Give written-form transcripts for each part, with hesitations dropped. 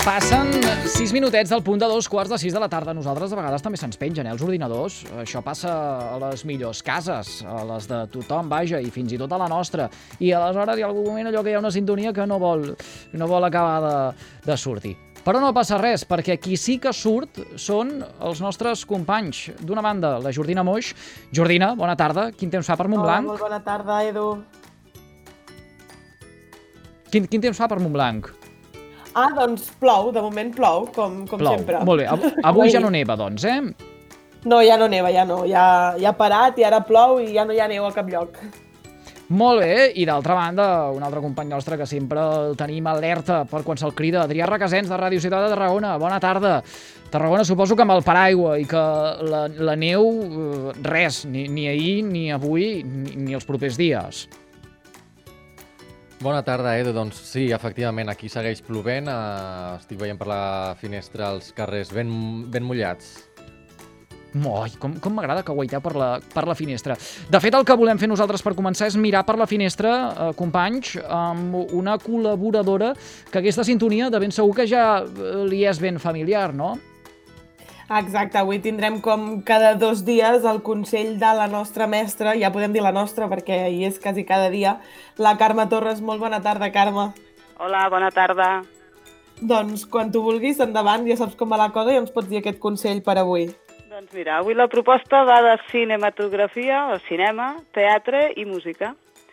Passen 6 minutets del punt de 2:45 de la tarda. Nosaltres a vegades també se'ns pengen, els ordinadors. Això passa a les millors cases, a les de tothom, vaja, i fins i tot a la nostra. I aleshores hi ha algun moment allò que hi ha una sintonia que no vol acabar de sortir. Però no passa res, perquè qui sí que surt són els nostres companys. D'una banda, la Jordina Moix. Jordina, bona tarda. Quin temps fa per Montblanc? Molt bona tarda, Edu. Quin temps fa per Montblanc? Doncs plou, de moment plou, com sempre. Molt bé, avui ja no neva, doncs, eh? No, ja no neva, ja no. Ja ha parat i ara plou i ja no hi ha neu a cap lloc. Molt bé, i d'altra banda, un altre company nostre que sempre el tenim alerta per quan se'l crida, Adrià Requesens, de Ràdio Ciutat de Tarragona. Bona tarda. Tarragona suposo que amb el paraigua i que la neu, res, ni ahir, ni avui, ni els propers dies. Bona tarda, Edu. Doncs sí, efectivament, aquí segueix plovent. Estic veient per la finestra els carrers ben mullats. Ai, com m'agrada que guaiteu per la finestra. De fet, el que volem fer nosaltres per començar és mirar per la finestra, companys, amb una col·laboradora que aquesta sintonia de ben segur que ja li és ben familiar, no? Exacte, avui tindrem com cada 2 dies el consell de la nostra mestra, ja podem dir la nostra perquè hi és quasi cada dia, la Carme Torres. Molt bona tarda, Carme. Hola, bona tarda. Doncs quan tu vulguis, endavant, ja saps com va la cosa i ens pots dir aquest consell per avui. Doncs mira, avui la proposta va de cinematografia, o cinema, teatre i música.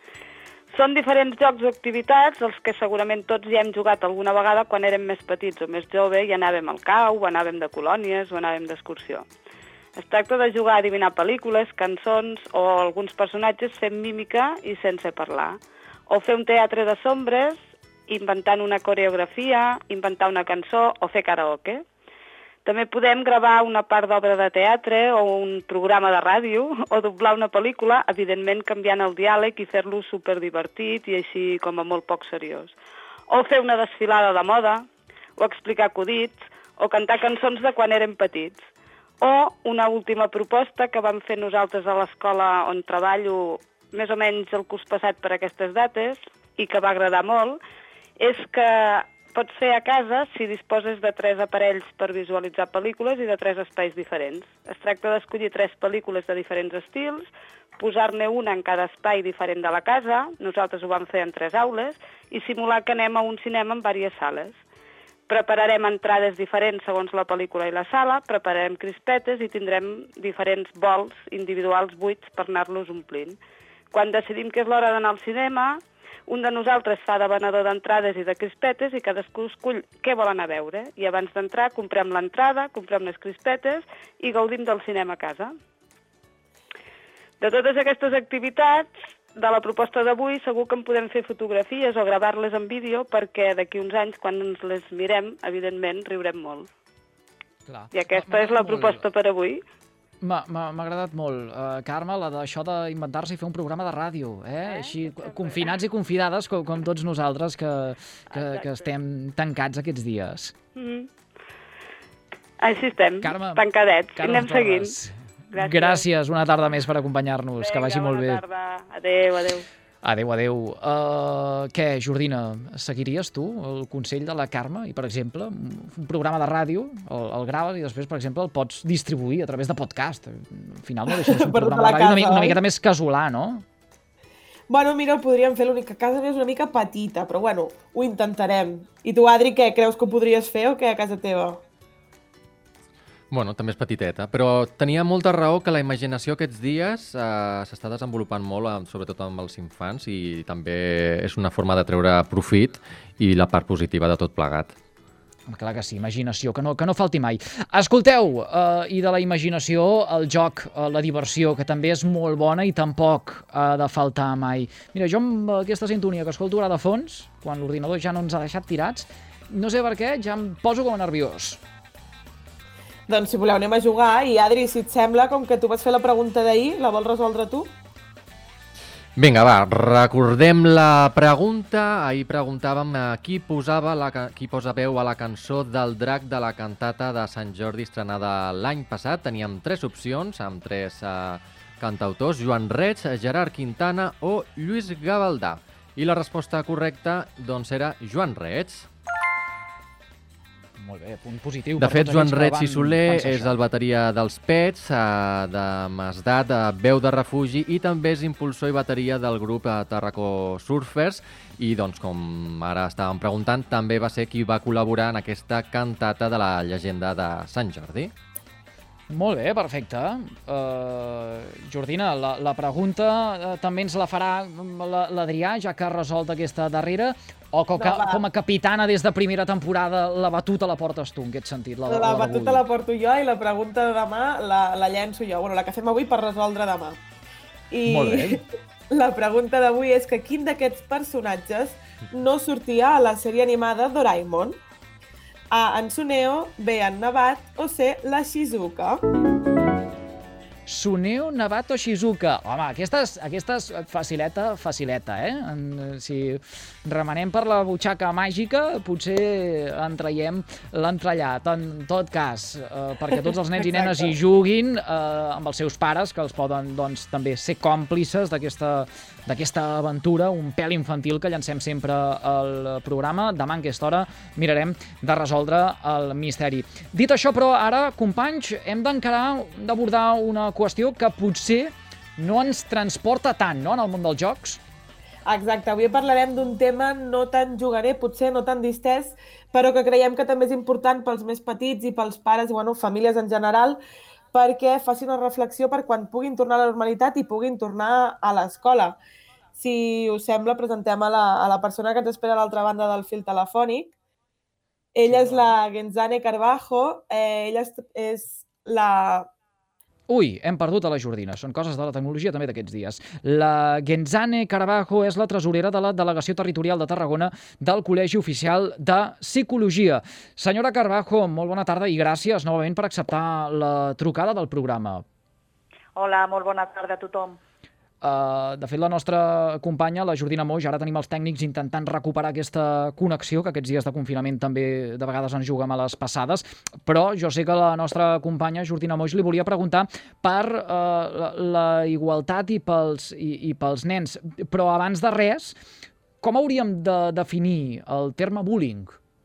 Són diferents jocs o activitats els que segurament tots ja hem jugat alguna vegada quan érem més petits o més jove i anàvem al cau, o anàvem de colònies o anàvem d'excursió. Es tracta de jugar a adivinar pel·lícules, cançons o alguns personatges fent mímica i sense parlar. O fer un teatre de sombres, inventant una coreografia, inventar una cançó o fer karaoke. També podem gravar una part d'obra de teatre o un programa de ràdio o doblar una pel·lícula, evidentment canviant el diàleg i fer-lo superdivertit i així com a molt poc seriós. O fer una desfilada de moda, o explicar acudits, o cantar cançons de quan érem petits. O una última proposta que vam fer nosaltres a l'escola on treballo més o menys el curs passat per aquestes dates i que va agradar molt, és que pots fer a casa si disposes de 3 aparells per visualitzar pel·lícules i de 3 espais diferents. Es tracta d'escollir 3 pel·lícules de diferents estils, posar-ne una en cada espai diferent de la casa, nosaltres ho vam fer en 3 aules, i simular que anem a un cinema en diverses sales. Prepararem entrades diferents segons la pel·lícula i la sala, prepararem crispetes i tindrem diferents bols individuals buits per anar-los omplint. Quan decidim que és l'hora d'anar al cinema, un de nosaltres fa de venedor d'entrades i de crispetes i cadascú escull què vol anar a veure. I abans d'entrar comprem l'entrada, comprem les crispetes i gaudim del cinema a casa. De totes aquestes activitats, de la proposta d'avui, segur que en podem fer fotografies o gravar-les en vídeo perquè d'aquí uns anys, quan ens les mirem, evidentment, riurem molt. Clar. I aquesta és la proposta per avui. M'ha agradat molt, Carme, això d'inventar-se i fer un programa de ràdio, Així, confinats i confinades, com tots nosaltres que estem tancats aquests dies. Així estem, Carme, tancadets, i Carme anem seguint. Gràcies, una tarda més per acompanyar-nos, que vagi molt bé. Bona tarda, adéu. Adéu. Què, Jordina, seguiries tu el consell de la Carme i, per exemple, un programa de ràdio, el graves i després, per exemple, el pots distribuir a través de podcast? Al final no deixa de ser un programa de ràdio una miqueta més casolà, no? Bueno, mira, ho podríem fer, l'única casa és una mica petita, però bueno, ho intentarem. I tu, Adri, què, creus que ho podries fer o què a casa teva? Bueno, també és petiteta, però tenia molta raó que la imaginació aquests dies s'està desenvolupant molt, sobretot amb els infants, i també és una forma de treure profit i la part positiva de tot plegat. Clar que sí, imaginació, que no falti mai. Escolteu, i de la imaginació, el joc, la diversió, que també és molt bona i tampoc ha de faltar mai. Mira, jo amb aquesta sintonia que escolto ara de fons, quan l'ordinador ja no ens ha deixat tirats, no sé per què, ja em poso com a nerviós. Doncs si voleu anem a jugar i Adri, si et sembla, com que tu vas fer la pregunta d'ahir, la vols resoldre tu? Vinga, va, recordem la pregunta. Ahir preguntàvem qui posa veu a la cançó del Drac de la cantata de Sant Jordi estrenada l'any passat. Teníem 3 opcions amb 3 cantautors, Joan Reig, Gerard Quintana o Lluís Gavaldà. I la resposta correcta doncs era Joan Reig. Molt bé, punt positiu. De per fet, tots Joan aquells que Rets i van Soler pensar és això. el bateria dels Pets, de Masdat, veu de refugi, i també és impulsor i bateria del grup Tarracó Surfers, i doncs, com ara estàvem preguntant, també va ser qui va col·laborar en aquesta cantata de la llegenda de Sant Jordi. Molt bé, perfecte. Jordina, la pregunta també ens la farà l'Adrià, ja que ha resolt aquesta darrera, o com a capitana des de primera temporada la batuta la portes tu, en aquest sentit? La batuta la porto jo i la pregunta de demà la llenço jo. Bueno, la que fem avui per resoldre demà. Molt bé. La pregunta d'avui és que quin d'aquests personatges no sortia a la sèrie animada Doraemon? A, en Suneo, B, en Nabat o C, la Shizuka? Suneo, Nabat o Shizuka? Home, aquesta és facileta, Si remenem per la butxaca màgica, potser en traiem l'entrellat. En tot cas, perquè tots els nens i nenes hi juguin amb els seus pares, que els poden també ser còmplices d'aquesta aventura, un pèl infantil que llancem sempre al programa. Demà, en aquesta hora, mirarem de resoldre el misteri. Dit això, però, ara, companys, hem d'abordar una qüestió que potser no ens transporta tant, no?, en el món dels jocs. Exacte, avui parlarem d'un tema no tan jugarer, potser no tan distès, però que creiem que també és important pels més petits i pels pares i famílies en general, perquè faci una reflexió per quan puguin tornar a la normalitat i puguin tornar a l'escola. Si us sembla, presentem a la persona que ens espera a l'altra banda del fil telefònic. Ella és la Genzane Carbajo, ella és la... Ui, hem perdut a la Jordina. Són coses de la tecnologia també d'aquests dies. La Genzane Carbajo és la tresorera de la Delegació Territorial de Tarragona del Col·legi Oficial de Psicologia. Senyora Carbajo, molt bona tarda i gràcies novament per acceptar la trucada del programa. Hola, molt bona tarda a tothom. De fet, la nostra companya, la Jordina Moix, ara tenim els tècnics intentant recuperar aquesta connexió, que aquests dies de confinament també de vegades ens juga a les passades, però jo sé que la nostra companya, Jordina Moix, li volia preguntar per la igualtat i pels nens. Però abans de res, com hauríem de definir el terme bullying?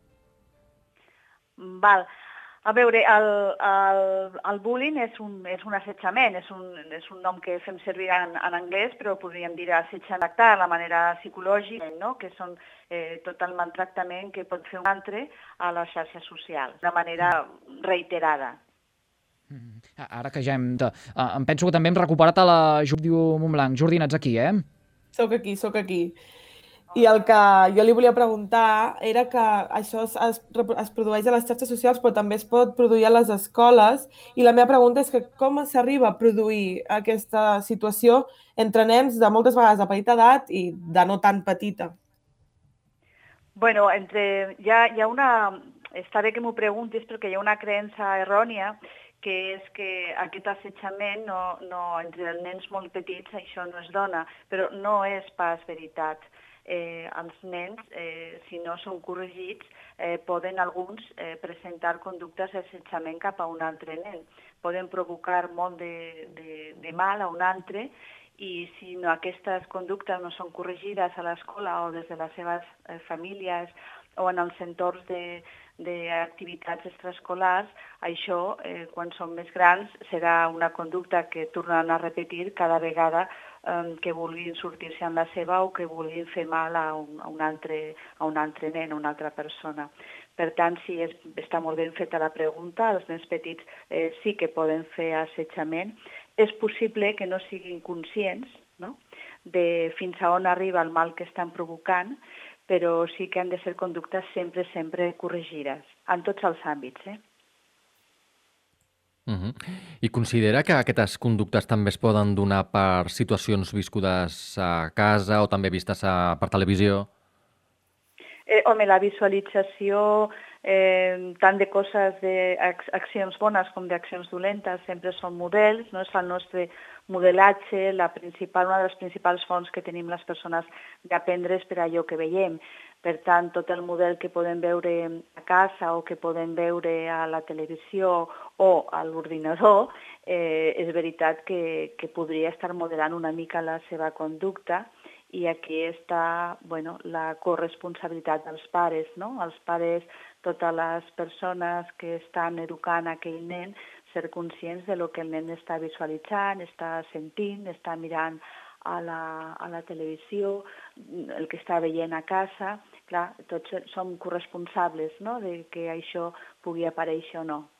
Val. A veure, el bullying és un assetjament, és un nom que fem servir en anglès, però podríem dir assetjament de la manera psicològica, no? Que són tot el maltractament que pot fer un altre a la xarxa social, de manera reiterada. Ara que ja em penso que també hem recuperat a la Jordina Montblanc. Jordina, ets aquí, eh? Soc aquí. I el que jo li volia preguntar era que això es produeix a les xarxes socials, però també es pot produir a les escoles. I la meva pregunta és que com s'arriba a produir aquesta situació entre nens de moltes vegades de petita edat i de no tan petita? Bueno, hi ha una... Està bé que m'ho preguntis perquè hi ha una creença errònia que és que aquest assetjament entre els nens molt petits això no es dona, però no és pas veritat. Els nens, si no són corregits, poden alguns presentar conductes d'assetjament cap a un altre nen. Poden provocar molt de mal a un altre i si aquestes conductes no són corregides a l'escola o des de les seves famílies o en els entorns d'activitats extraescolars, això, quan són més grans, serà una conducta que tornaran a repetir cada vegada que vulguin sortir-se en la seva o que vulguin fer mal a un altre nen, a una altra persona. Per tant, sí, està molt ben feta la pregunta. Els nens petits sí que poden fer assetjament. És possible que no siguin conscients, no?, de fins a on arriba el mal que estan provocant, però sí que han de ser conductes sempre corregides, en tots els àmbits, I considera que aquestes conductes també es poden donar per situacions viscudes a casa o també vistes per televisió? Home, la visualització tant de coses, d'accions bones com d'accions dolentes, sempre són models, no? És el nostre modelatge, una de les principals fonts que tenim les persones d'aprendre és per allò que veiem. Per tant, tot el model que podem veure a casa o que podem veure a la televisió o a l'ordinador, és veritat que podria estar modelant una mica la seva conducta i aquí està la corresponsabilitat dels pares, no? Els pares, totes les persones que estan educant aquell nen, ser conscients de lo que el nen està visualitzant, està sentint, està mirant a la televisió, el que està veient a casa. Clar, tots som corresponsables, no?, de que això pugui aparèixer o no.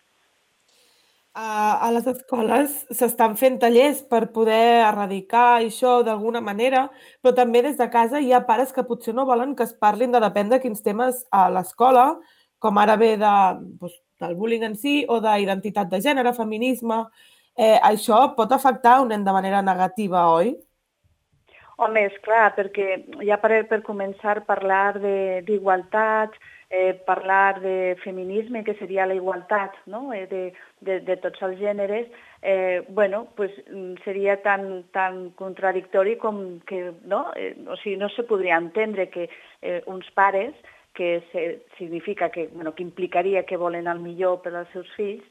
A les escoles s'estan fent tallers per poder erradicar això d'alguna manera, però també des de casa hi ha pares que potser no volen que es parlin de depèn de quins temes a l'escola, com ara ve del bullying en si o d'identitat de gènere, feminisme. Això pot afectar un nen de manera negativa, oi? Home, és clar, perquè ja per començar a parlar d'igualtat, parlar de feminisme, que seria la igualtat, no?, de tots els gèneres, pues seria tan contradictori com que no se podria entendre que uns pares, que significa que implicaria que volen el millor per als seus fills,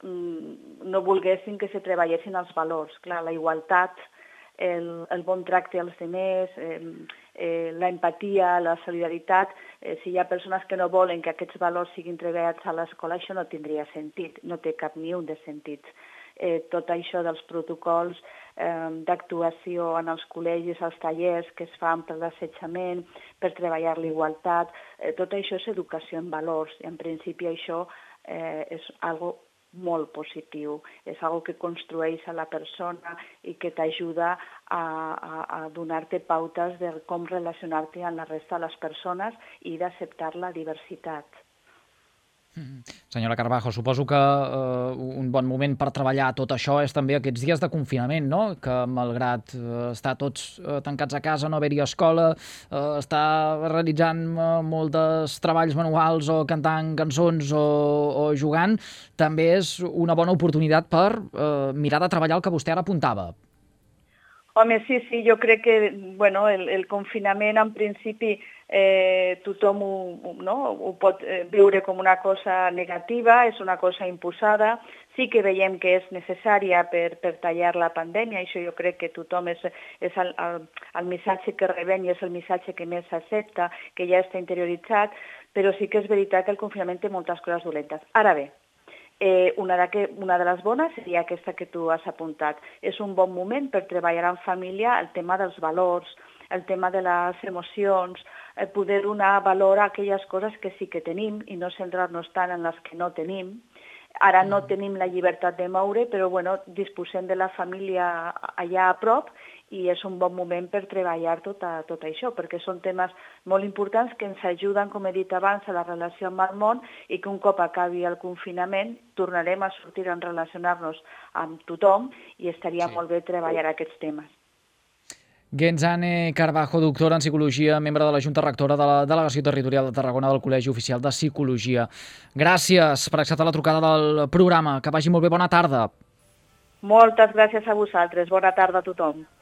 no volguessin que se treballessin els valors. Clar, la igualtat, el bon tracte als altres, la empatia, la solidaritat. Si hi ha persones que no volen que aquests valors siguin treballats a l'escola, això no tindria sentit, no té cap ni un de sentit. Tot això dels protocols d'actuació en els col·legis, als tallers que es fan per l'assetjament, per treballar l'igualtat, tot això és educació en valors. I en principi això és algo molt positiu, és algo que construeix a la persona i que t'ajuda a donar-te pautes de com relacionar-te amb la resta de les persones i d'acceptar la diversitat. Senyora Carbajo, suposo que un bon moment per treballar tot això és també aquests dies de confinament, no? Que malgrat estar tots tancats a casa, no haver-hi escola, estar realitzant molts treballs manuals o cantant cançons o jugant, també és una bona oportunitat per mirar de treballar el que vostè ara apuntava. Home, sí, jo crec que el confinament en principi tothom ho pot veure com una cosa negativa, és una cosa imposada. Sí que veiem que és necessària per tallar la pandèmia, això jo crec que tothom és el missatge que rebem i és el missatge que més s'accepta, que ja està interioritzat, però sí que és veritat que el confinament té moltes coses dolentes. Ara bé, una de les bones seria aquesta que tu has apuntat. És un bon moment per treballar en família el tema dels valors, el tema de les emocions, poder donar valor a aquelles coses que sí que tenim i no centrar-nos tant en les que no tenim. Ara no tenim la llibertat de moure, però disposem de la família allà a prop i és un bon moment per treballar tot això, perquè són temes molt importants que ens ajuden, com he dit abans, a la relació amb el món i que un cop acabi el confinament tornarem a sortir a relacionar-nos amb tothom i estaria molt bé treballar aquests temes. Guenzane Carbajo, doctora en Psicologia, membre de la Junta Rectora de la Delegació Territorial de Tarragona del Col·legi Oficial de Psicologia. Gràcies per acceptar la trucada del programa. Que vagi molt bé. Bona tarda. Moltes gràcies a vosaltres. Bona tarda a tothom.